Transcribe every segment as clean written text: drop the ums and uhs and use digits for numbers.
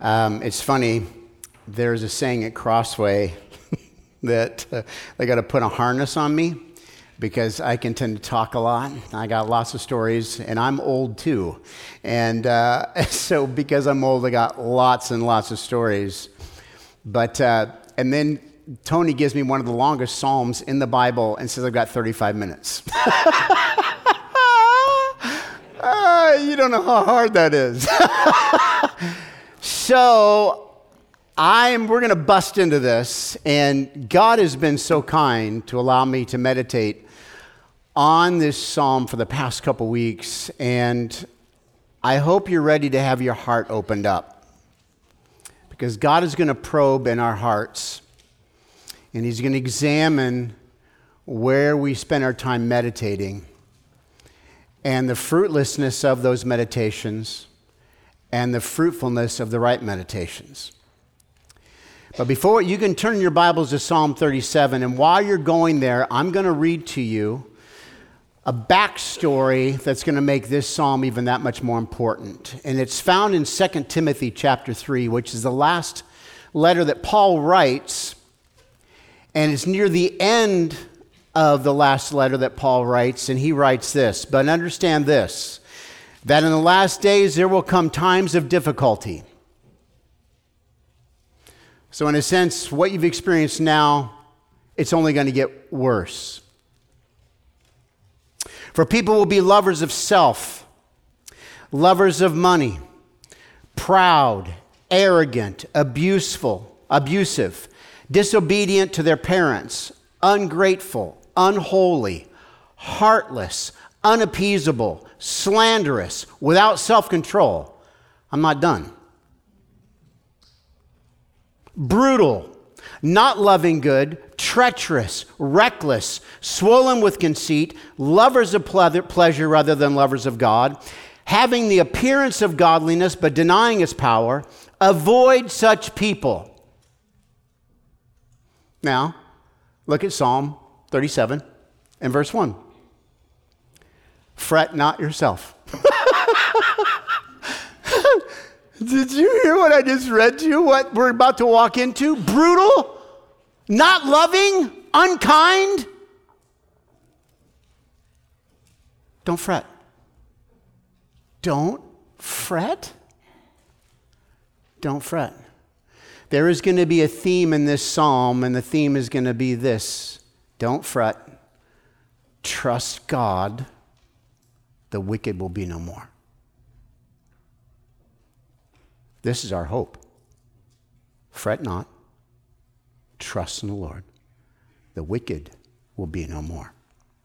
It's funny, there's a saying at Crossway that they got to put a harness on me because I can tend to talk a lot. I got lots of stories, and I'm old too. And so because I'm old, I got lots and lots of stories. But, and then Tony gives me one of the longest Psalms in the Bible and says I've got 35 minutes. You don't know how hard that is. So we're going to bust into this, and God has been so kind to allow me to meditate on this psalm for the past couple weeks, and I hope you're ready to have your heart opened up, because God is going to probe in our hearts, and He's going to examine where we spend our time meditating and the fruitlessness of those meditations and the fruitfulness of the right meditations. But before you can turn your Bibles to Psalm 37, and while you're going there, I'm going to read to you a backstory that's going to make this psalm even that much more important. And it's found in 2 Timothy chapter 3, which is the last letter that Paul writes, and it's near the end of the last letter that Paul writes, and he writes this: "But understand this, that in the last days there will come times of difficulty." So in a sense, what you've experienced now, it's only going to get worse. "For people will be lovers of self, lovers of money, proud, arrogant, abusive, disobedient to their parents, ungrateful, unholy, heartless, unappeasable, slanderous, without self-control." I'm not done. "Brutal, not loving good, treacherous, reckless, swollen with conceit, lovers of pleasure rather than lovers of God, having the appearance of godliness but denying its power. Avoid such people." Now, look at Psalm 37 and verse 1. "Fret not yourself." Did you hear what I just read to you? What we're about to walk into? Brutal, not loving, unkind. Don't fret. Don't fret. Don't fret. There is going to be a theme in this psalm, and the theme is going to be this: don't fret. Trust God. The wicked will be no more. This is our hope. Fret not. Trust in the Lord. The wicked will be no more.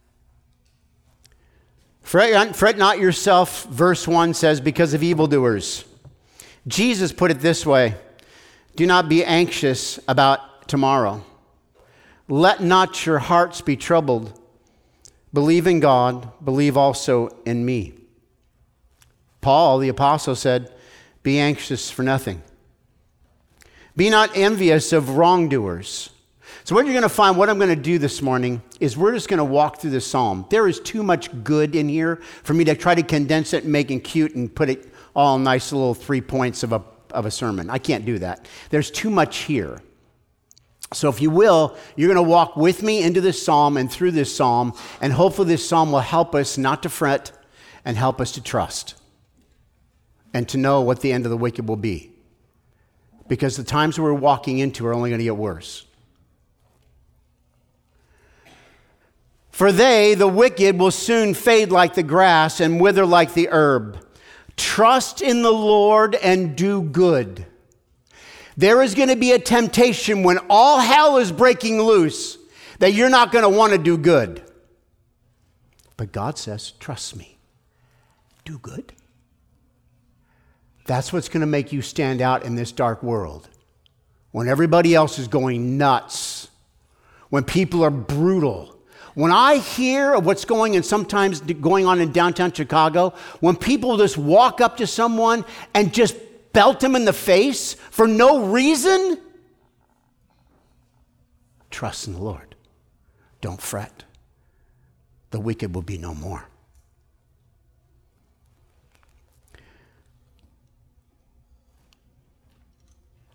Fret not yourself, verse 1 says, because of evildoers. Jesus put it this way: do not be anxious about tomorrow. Let not your hearts be troubled. Believe in God, believe also in me. Paul, the apostle, said, be anxious for nothing. Be not envious of wrongdoers. So what you're going to find, what I'm going to do this morning, is we're just going to walk through this psalm. There is too much good in here for me to try to condense it and make it cute and put it all in nice little 3 points of a sermon. I can't do that. There's too much here. So if you will, you're going to walk with me into this psalm and through this psalm, and hopefully this psalm will help us not to fret and help us to trust and to know what the end of the wicked will be. Because the times we're walking into are only going to get worse. For they, the wicked, will soon fade like the grass and wither like the herb. Trust in the Lord and do good. There is going to be a temptation when all hell is breaking loose that you're not going to want to do good. But God says, trust me. Do good. That's what's going to make you stand out in this dark world. When everybody else is going nuts. When people are brutal. When I hear of what's going on in downtown Chicago, when people just walk up to someone and just belt them in the face for no reason, trust in the Lord. Don't fret. The wicked will be no more.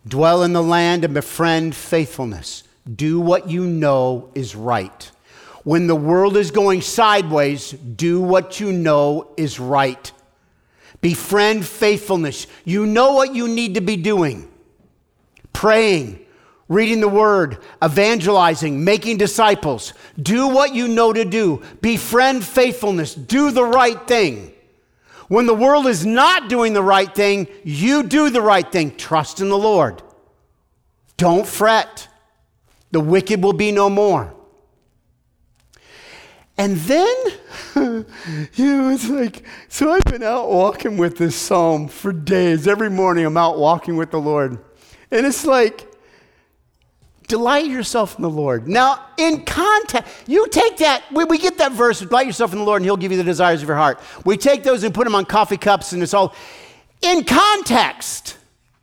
Dwell in the land and befriend faithfulness. Do what you know is right. When the world is going sideways, do what you know is right. Befriend faithfulness. You know what you need to be doing. Praying, reading the word, evangelizing, making disciples. Do what you know to do. Befriend faithfulness. Do the right thing. When the world is not doing the right thing, you do the right thing. Trust in the Lord. Don't fret. The wicked will be no more. And then, it's like, so I've been out walking with this psalm for days. Every morning I'm out walking with the Lord. And it's like, delight yourself in the Lord. Now, in context, you take that, we get that verse, delight yourself in the Lord and he'll give you the desires of your heart. We take those and put them on coffee cups and it's all, in context,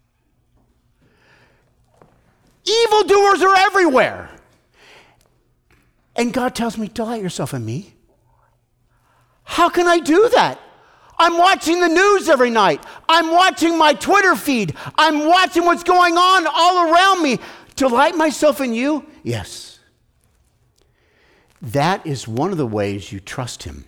evildoers are everywhere. And God tells me, delight yourself in me. How can I do that? I'm watching the news every night. I'm watching my Twitter feed. I'm watching what's going on all around me. Delight myself in you? Yes. That is one of the ways you trust him,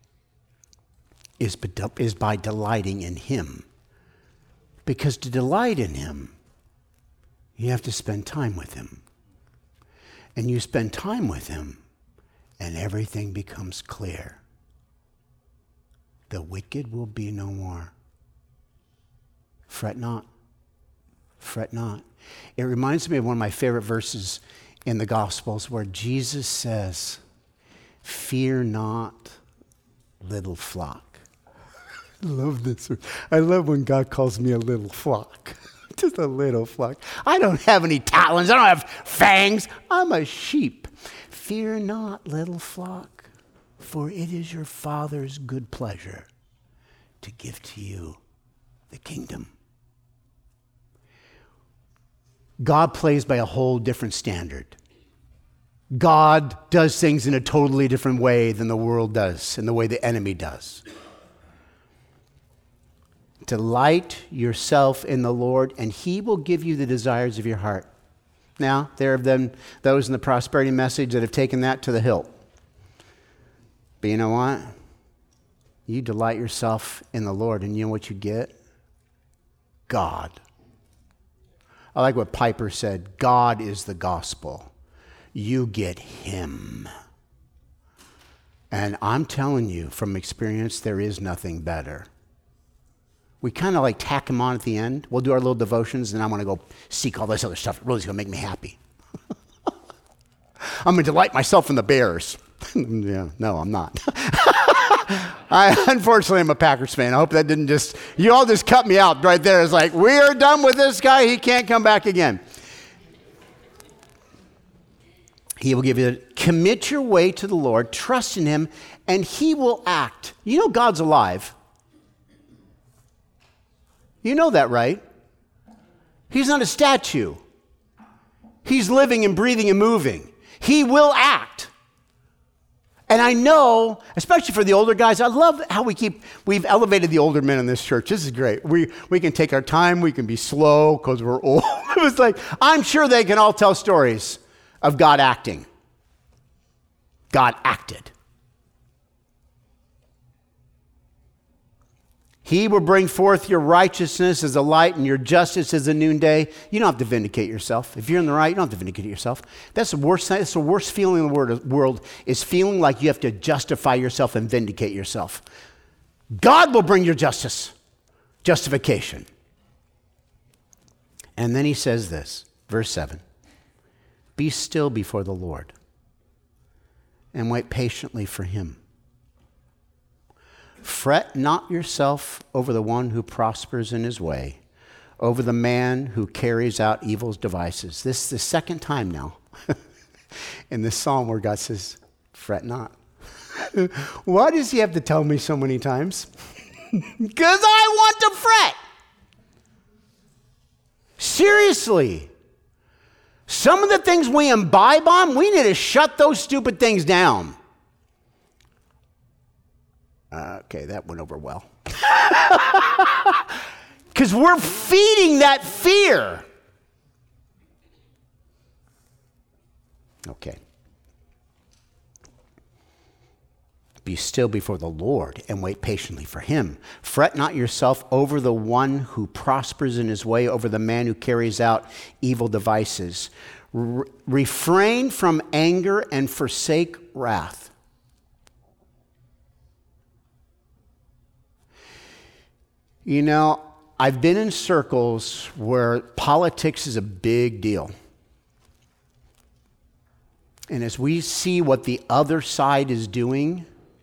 is by delighting in him. Because to delight in him, you have to spend time with him. And you spend time with him, and everything becomes clear. The wicked will be no more. Fret not. Fret not. It reminds me of one of my favorite verses in the Gospels where Jesus says, fear not, little flock. I love this. I love when God calls me a little flock. Just a little flock. I don't have any talons. I don't have fangs. I'm a sheep. Fear not, little flock, for it is your Father's good pleasure to give to you the kingdom. God plays by a whole different standard. God does things in a totally different way than the world does and the way the enemy does. Delight yourself in the Lord, and he will give you the desires of your heart. Now, there have been those in the prosperity message that have taken that to the hilt. But you know what? You delight yourself in the Lord, and you know what you get? God. I like what Piper said. God is the gospel. You get him. And I'm telling you from experience, there is nothing better. We kind of like tack him on at the end. We'll do our little devotions, and I want to go seek all this other stuff. It really is going to make me happy. I'm going to delight myself in the Bears. Yeah, no, I'm not. Unfortunately, I'm a Packers fan. I hope that didn't just, you all just cut me out right there. It's like, we are done with this guy. He can't come back again. He will give you, commit your way to the Lord, trust in him, and he will act. You know God's alive. You know that, right? He's not a statue. He's living and breathing and moving. He will act. And I know, especially for the older guys, I love how we've elevated the older men in this church. This is great. We can take our time. We can be slow because we're old. It was like, I'm sure they can all tell stories of God acting. God acted. He will bring forth your righteousness as a light and your justice as a noonday. You don't have to vindicate yourself. If you're in the right, you don't have to vindicate yourself. That's the worst thing. That's the worst feeling in the world is feeling like you have to justify yourself and vindicate yourself. God will bring your justification. And then he says this, verse 7. Be still before the Lord and wait patiently for him. Fret not yourself over the one who prospers in his way, over the man who carries out evil's devices. This is the second time now in this psalm where God says, fret not. Why does he have to tell me so many times? Because I want to fret. Seriously. Some of the things we imbibe on, we need to shut those stupid things down. Okay, that went over well. Because we're feeding that fear. Okay. Be still before the Lord and wait patiently for him. Fret not yourself over the one who prospers in his way, over the man who carries out evil devices. Refrain from anger and forsake wrath. You know, I've been in circles where politics is a big deal. And as we see what the other side is doing,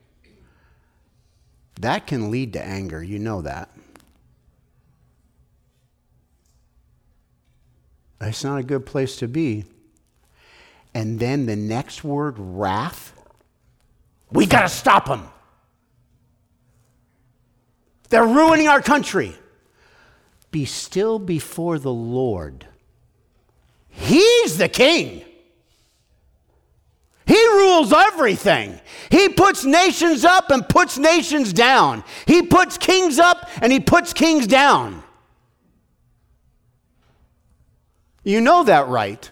that can lead to anger. You know that. It's not a good place to be. And then the next word, wrath. We got to stop them. They're ruining our country. Be still before the Lord. He's the king. He rules everything. He puts nations up and puts nations down. He puts kings up and he puts kings down. You know that, right?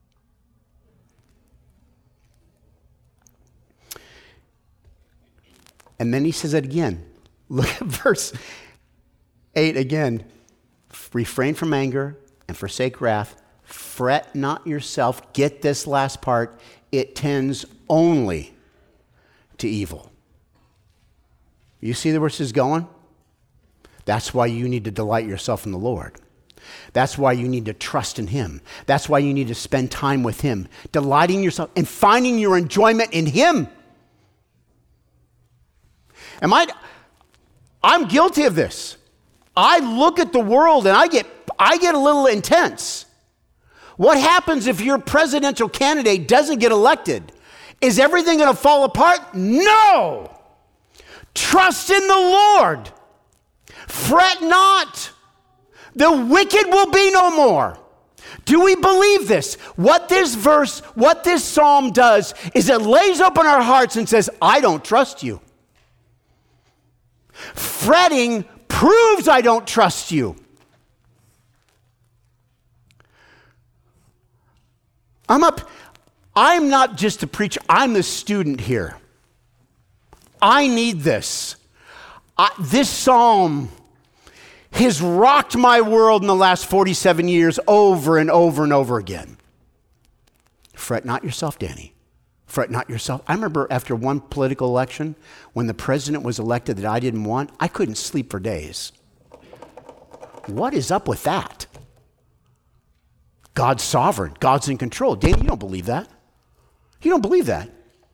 And then he says it again. Look at verse 8 again. Refrain from anger and forsake wrath. Fret not yourself. Get this last part. It tends only to evil. You see where this is going? That's why you need to delight yourself in the Lord. That's why you need to trust in him. That's why you need to spend time with him, delighting yourself and finding your enjoyment in him. I'm guilty of this. I look at the world and I get a little intense. What happens if your presidential candidate doesn't get elected? Is everything going to fall apart? No! Trust in the Lord. Fret not. The wicked will be no more. Do we believe this? What this psalm does is it lays open our hearts and says, I don't trust you. Fretting proves I don't trust you. I'm not just a preacher, I'm the student here. I need this. This psalm has rocked my world in the last 47 years over and over and over again. Fret not yourself, Danny. Fret not yourself. I remember after one political election, when the president was elected that I didn't want, I couldn't sleep for days. What is up with that? God's sovereign. God's in control. Danny, you don't believe that. You don't believe that.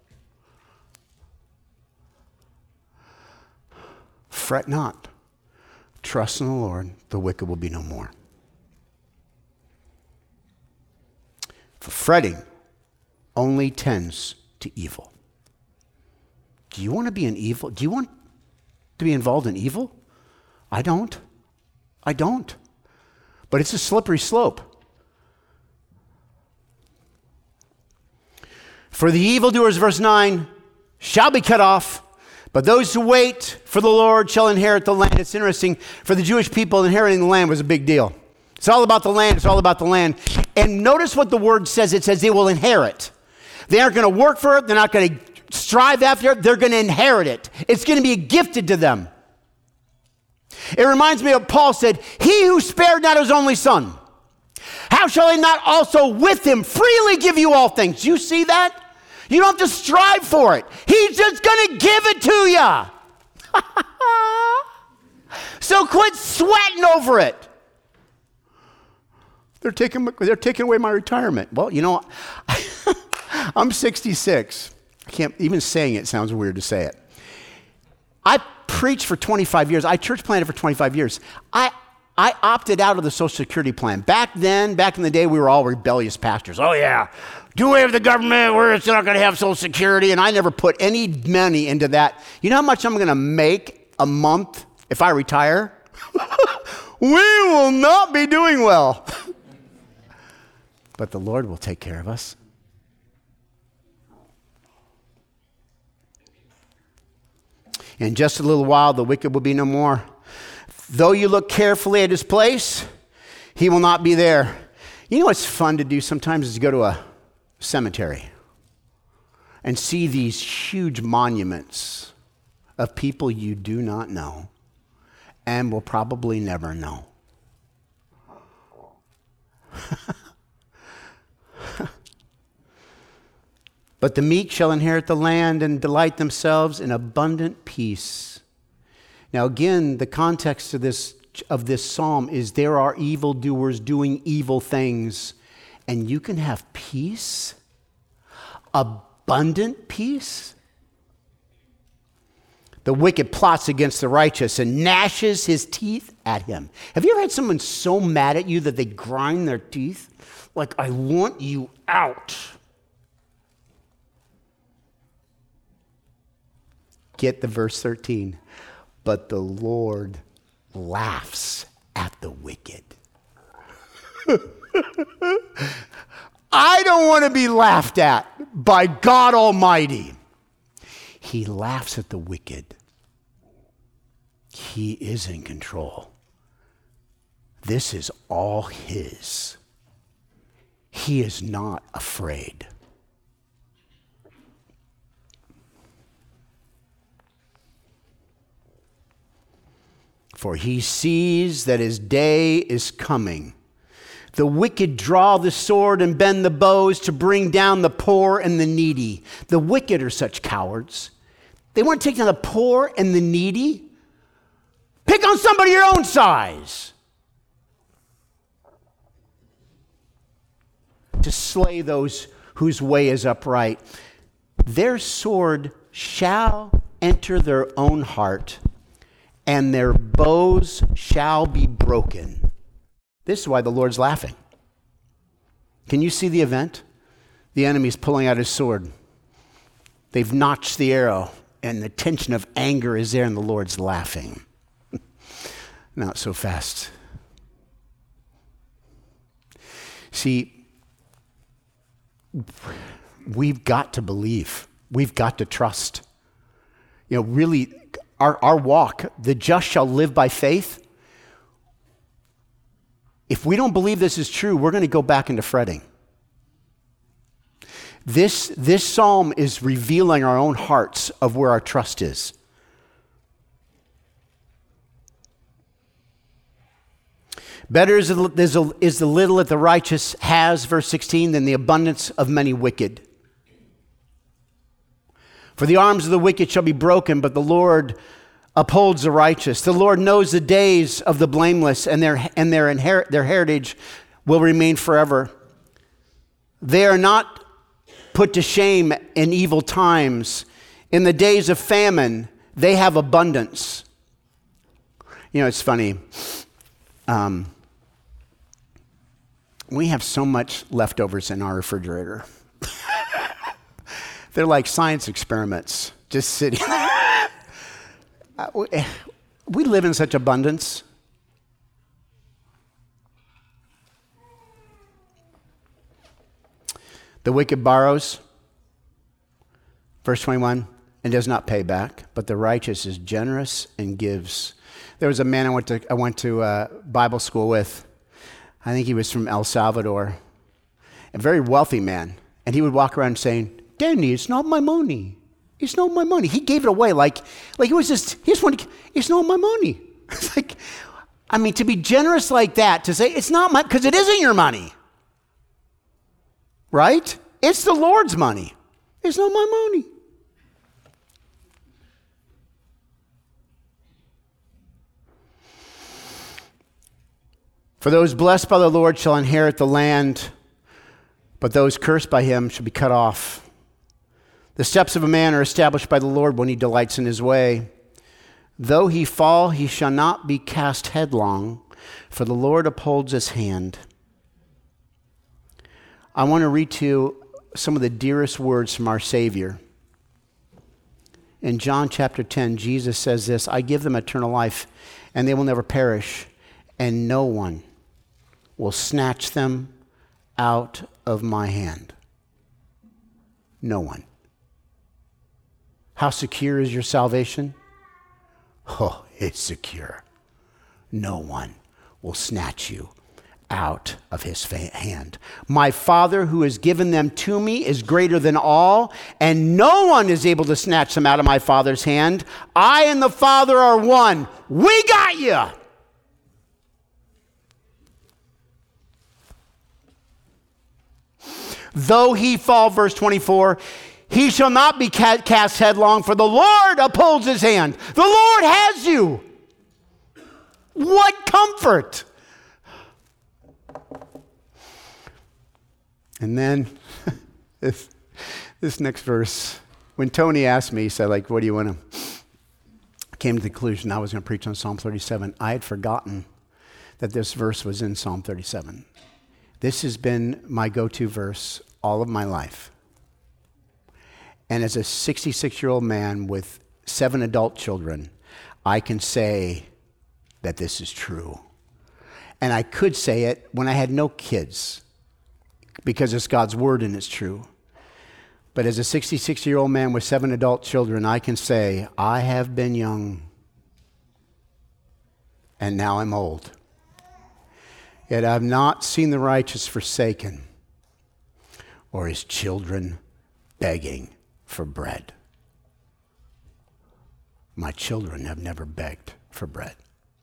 Fret not. Trust in the Lord. The wicked will be no more. For fretting only tends to evil. Do you want to be in evil? Do you want to be involved in evil? I don't. I don't. But it's a slippery slope. For the evildoers, verse 9, shall be cut off, but those who wait for the Lord shall inherit the land. It's interesting, for the Jewish people, inheriting the land was a big deal. It's all about the land. It's all about the land. And notice what the word says. It says they will inherit. They aren't going to work for it. They're not going to strive after it. They're going to inherit it. It's going to be gifted to them. It reminds me of Paul said, he who spared not his only son, how shall he not also with him freely give you all things? You see that? You don't have to strive for it. He's just going to give it to you. So quit sweating over it. They're taking away my retirement. Well, you know, I'm 66. I can't, even saying it sounds weird to say it. I preached for 25 years. I church planted for 25 years. I opted out of the Social Security plan. Back in the day, we were all rebellious pastors. Oh, yeah. Do away with the government. We're not going to have Social Security. And I never put any money into that. You know how much I'm going to make a month if I retire? We will not be doing well. But the Lord will take care of us. In just a little while, the wicked will be no more. Though you look carefully at his place, he will not be there. You know what's fun to do sometimes is go to cemetery and see these huge monuments of people you do not know and will probably never know. But the meek shall inherit the land and delight themselves in abundant peace. Now again, the context of this psalm is there are evildoers doing evil things, and you can have peace, abundant peace. The wicked plots against the righteous and gnashes his teeth at him. Have you ever had someone so mad at you that they grind their teeth? Like, I want you out. Get the verse 13. But the Lord laughs at the wicked. I don't want to be laughed at by God Almighty. He laughs at the wicked. He is in control. This is all his. He is not afraid. For he sees that his day is coming. The wicked draw the sword and bend the bows to bring down the poor and the needy. The wicked are such cowards. They want to take down the poor and the needy. Pick on somebody your own size. To slay those whose way is upright. Their sword shall enter their own heart, and their bows shall be broken. This is why the Lord's laughing. Can you see the event? The enemy's pulling out his sword. They've notched the arrow, and the tension of anger is there, and the Lord's laughing. Not so fast. See, we've got to believe. We've got to trust. You know, really, our walk, the just shall live by faith. If we don't believe this is true, we're going to go back into fretting. This psalm is revealing our own hearts of where our trust is. Better is the little that the righteous has, verse 16, than the abundance of many wicked. For the arms of the wicked shall be broken, but the Lord upholds the righteous. The Lord knows the days of the blameless, and their heritage will remain forever. They are not put to shame in evil times. In the days of famine, they have abundance. You know, it's funny. We have so much leftovers in our refrigerator. They're like science experiments, just sitting. We live in such abundance. The wicked borrows, verse 21, and does not pay back, but the righteous is generous and gives. There was a man I went to Bible school with. I think he was from El Salvador, a very wealthy man, and he would walk around saying, "Danny, it's not my money. It's not my money." He gave it away like it was just, he just wanted, it's not my money. It's like, I mean, to be generous like that, to say, it's not my, because it isn't your money. Right? It's the Lord's money. It's not my money. For those blessed by the Lord shall inherit the land, but those cursed by him shall be cut off. The steps of a man are established by the Lord when he delights in his way. Though he fall, he shall not be cast headlong, for the Lord upholds his hand. I want to read to you some of the dearest words from our Savior. In John chapter 10, Jesus says this, "I give them eternal life, and they will never perish, and no one will snatch them out of my hand." No one. How secure is your salvation? Oh, it's secure. No one will snatch you out of his hand. My Father who has given them to me is greater than all, and no one is able to snatch them out of my Father's hand. I and the Father are one. We got you. Though he fall, verse 24, he shall not be cast headlong, for the Lord upholds his hand. The Lord has you. What comfort. And then this next verse, when Tony asked me, he said, like, what do you want to? I came to the conclusion I was going to preach on Psalm 37. I had forgotten that this verse was in Psalm 37. This has been my go-to verse all of my life. And as a 66-year-old man with 7 adult children, I can say that this is true. And I could say it when I had no kids, because it's God's word and it's true. But as a 66-year-old man with 7 adult children, I can say, I have been young, and now I'm old. Yet I have not seen the righteous forsaken, or his children begging for bread. My children have never begged for bread.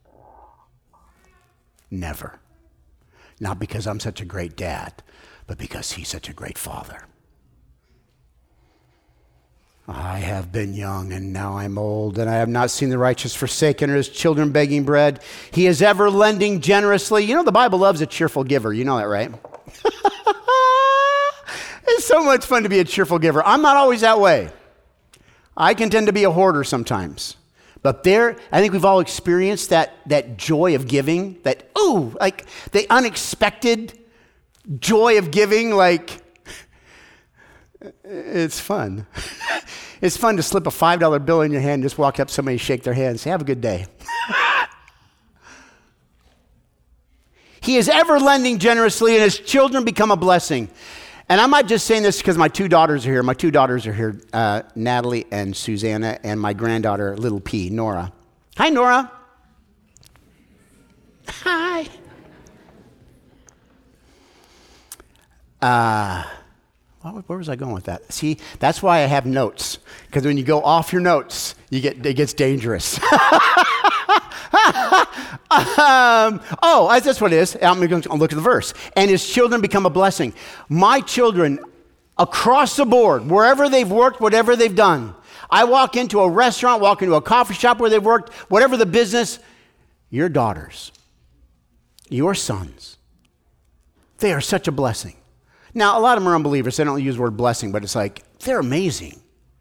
Never. Not because I'm such a great dad, but because he's such a great father. I have been young, and now I'm old, and I have not seen the righteous forsaken or his children begging bread. He is ever lending generously. You know, the Bible loves a cheerful giver. You know that, right? It's so much fun to be a cheerful giver. I'm not always that way. I can tend to be a hoarder sometimes. But I think we've all experienced that joy of giving, like the unexpected joy of giving, like, it's fun. It's fun to slip a $5 bill in your hand and just walk up to somebody, shake their hand, and say, have a good day. He is ever lending generously, and his children become a blessing. And I'm not just saying this because my 2 daughters are here. My 2 daughters are here, Natalie and Susanna, and my granddaughter, little P, Nora. Hi, Nora. Hi. Where was I going with that? See, that's why I have notes. Because when you go off your notes, it gets dangerous. That's what it is. I'm going to look at the verse. And his children become a blessing. My children, across the board, wherever they've worked, whatever they've done. I walk into a restaurant, walk into a coffee shop where they've worked, whatever the business, your daughters, your sons, they are such a blessing. Now, a lot of them are unbelievers. They don't use the word blessing, but it's like, they're amazing.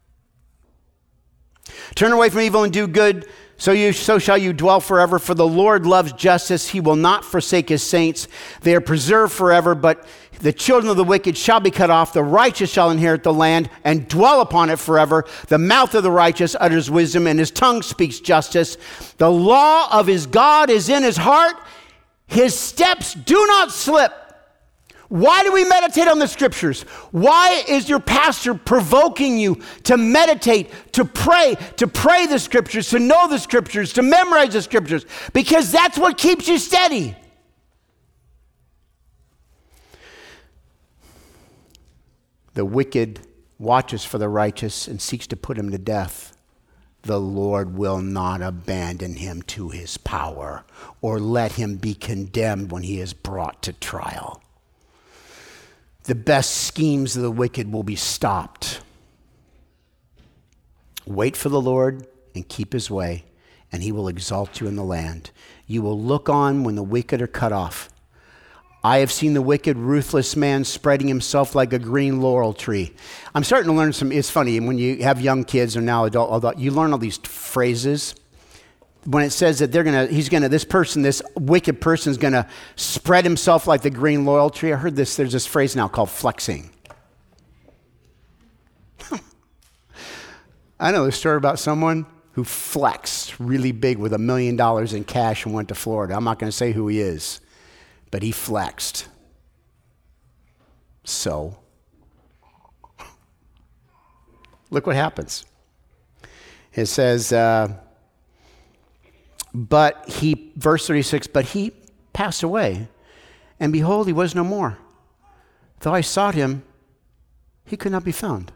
Turn away from evil and do good, so shall you dwell forever. For the Lord loves justice. He will not forsake his saints. They are preserved forever, but the children of the wicked shall be cut off. The righteous shall inherit the land and dwell upon it forever. The mouth of the righteous utters wisdom, and his tongue speaks justice. The law of his God is in his heart. His steps do not slip. Why do we meditate on the scriptures? Why is your pastor provoking you to meditate, to pray the scriptures, to know the scriptures, to memorize the scriptures? Because that's what keeps you steady. The wicked watches for the righteous and seeks to put him to death. The Lord will not abandon him to his power or let him be condemned when he is brought to trial. The best schemes of the wicked will be stopped. Wait for the Lord and keep his way, and he will exalt you in the land. You will look on when the wicked are cut off. I have seen the wicked, ruthless man spreading himself like a green laurel tree. I'm starting to learn it's funny, when you have young kids or now adult, you learn all these phrases. When it says that this wicked person is going to spread himself like the green laurel tree. I heard there's this phrase now called flexing. I know a story about someone who flexed really big with $1 million in cash and went to Florida. I'm not going to say who he is, but he flexed. So, look what happens. It says, verse 36, but he passed away, and behold, he was no more. Though I sought him, he could not be found.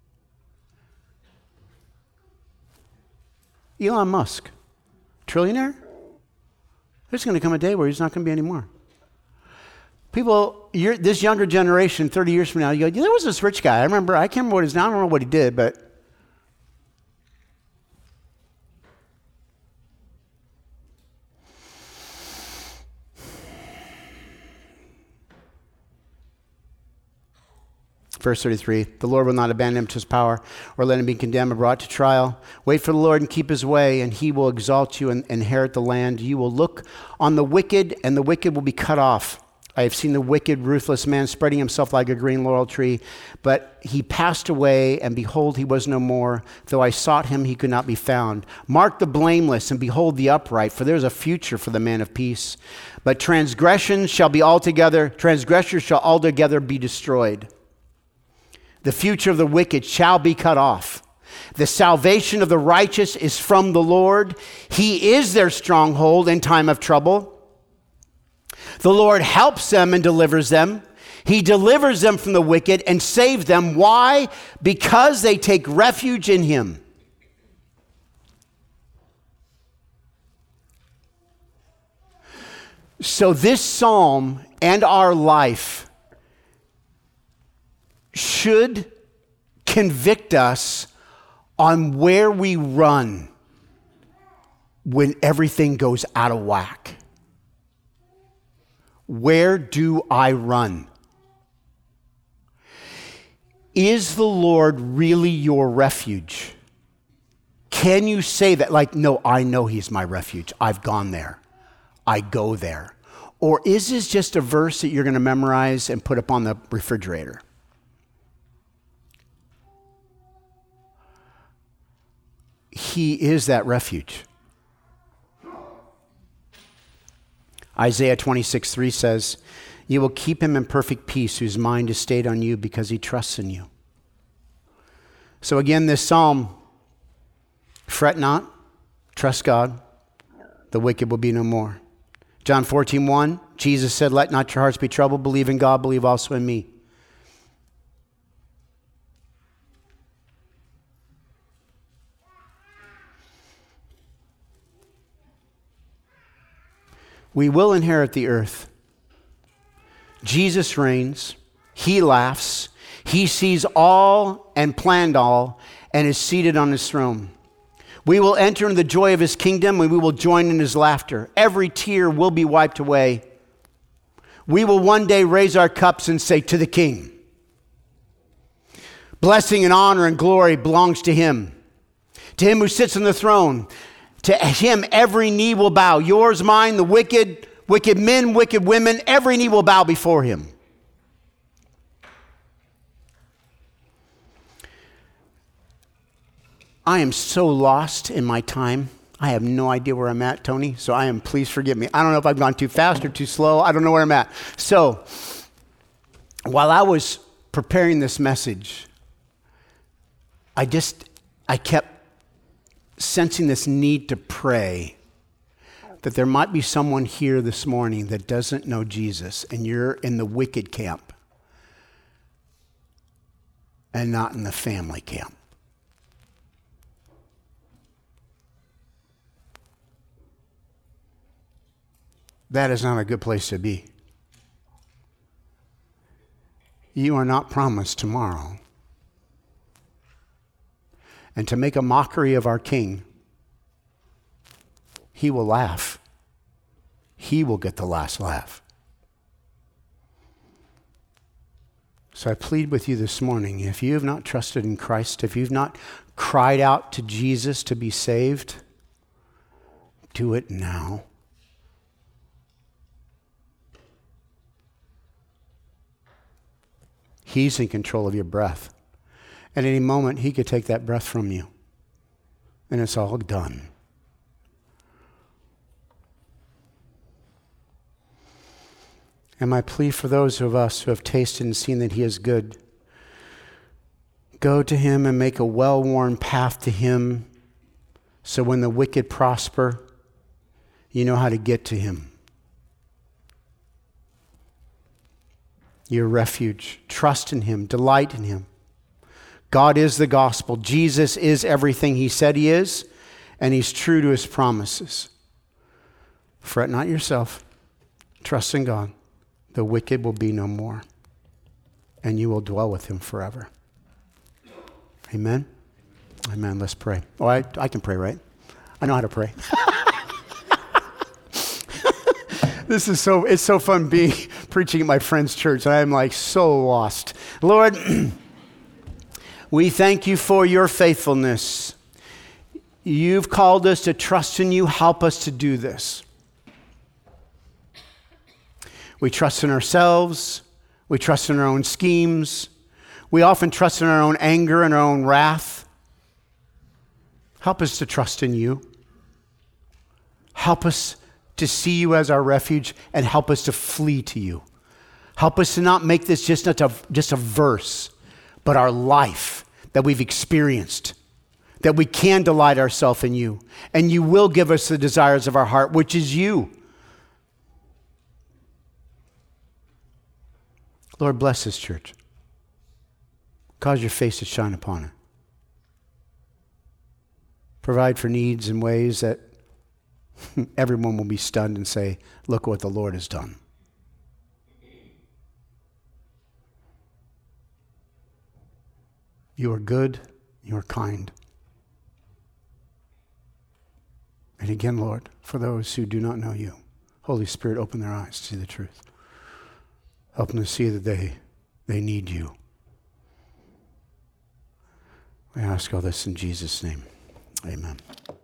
Elon Musk, trillionaire? There's going to come a day where he's not going to be anymore. People, this younger generation, 30 years from now, you go, there was this rich guy. I can't remember what his name, I don't know what he did, but 33, the Lord will not abandon him to his power or let him be condemned or brought to trial. Wait for the Lord and keep his way, and he will exalt you and inherit the land. You will look on the wicked, and the wicked will be cut off. I have seen the wicked, ruthless man spreading himself like a green laurel tree, but he passed away, and behold, he was no more. Though I sought him, he could not be found. Mark the blameless, and behold the upright, for there is a future for the man of peace. But transgressors shall altogether be destroyed. The future of the wicked shall be cut off. The salvation of the righteous is from the Lord. He is their stronghold in time of trouble. The Lord helps them and delivers them. He delivers them from the wicked and saves them. Why? Because they take refuge in him. So this psalm and our life should convict us on where we run when everything goes out of whack. Where do I run? Is the Lord really your refuge? Can you say that, like, no, I know he's my refuge. I've gone there. I go there. Or is this just a verse that you're going to memorize and put up on the refrigerator? He is that refuge. Isaiah 26:3 says, you will keep him in perfect peace whose mind is stayed on you because he trusts in you. So again, this psalm, fret not, trust God, the wicked will be no more. John 14:1, Jesus said, let not your hearts be troubled, believe in God, believe also in me. We will inherit the earth. Jesus reigns. He laughs. He sees all and planned all and is seated on his throne. We will enter into the joy of his kingdom and we will join in his laughter. Every tear will be wiped away. We will one day raise our cups and say, to the King. Blessing and honor and glory belongs to him. To him who sits on the throne. To him, every knee will bow. Yours, mine, the wicked men, wicked women, every knee will bow before him. I am so lost in my time. I have no idea where I'm at, Tony, so please forgive me. I don't know if I've gone too fast or too slow. I don't know where I'm at. So, while I was preparing this message, I kept sensing this need to pray that there might be someone here this morning that doesn't know Jesus and you're in the wicked camp and not in the family camp. That is not a good place to be. You are not promised tomorrow. And to make a mockery of our King, he will laugh. He will get the last laugh. So I plead with you this morning, if you have not trusted in Christ, if you've not cried out to Jesus to be saved, do it now. He's in control of your breath. At any moment, he could take that breath from you. And it's all done. And my plea for those of us who have tasted and seen that he is good, go to him and make a well-worn path to him so when the wicked prosper, you know how to get to him. your refuge. Trust in him. Delight in him. God is the gospel. Jesus is everything he said he is, and he's true to his promises. Fret not yourself. Trust in God. The wicked will be no more, and you will dwell with him forever. Amen? Amen. Let's pray. Oh, I can pray, right? I know how to pray. It's so fun preaching at my friend's church. I am like so lost. Lord, we thank you for your faithfulness. You've called us to trust in you. Help us to do this. We trust in ourselves. We trust in our own schemes. We often trust in our own anger and our own wrath. Help us to trust in you. Help us to see you as our refuge, and help us to flee to you. Help us to not make this just a verse, but our life that we've experienced, that we can delight ourselves in you, and you will give us the desires of our heart, which is you. Lord, bless this church. Cause your face to shine upon it. Provide for needs in ways that everyone will be stunned and say, look what the Lord has done. You are good. You are kind. And again, Lord, for those who do not know you, Holy Spirit, open their eyes to see the truth. Help them to see that they need you. We ask all this in Jesus' name. Amen.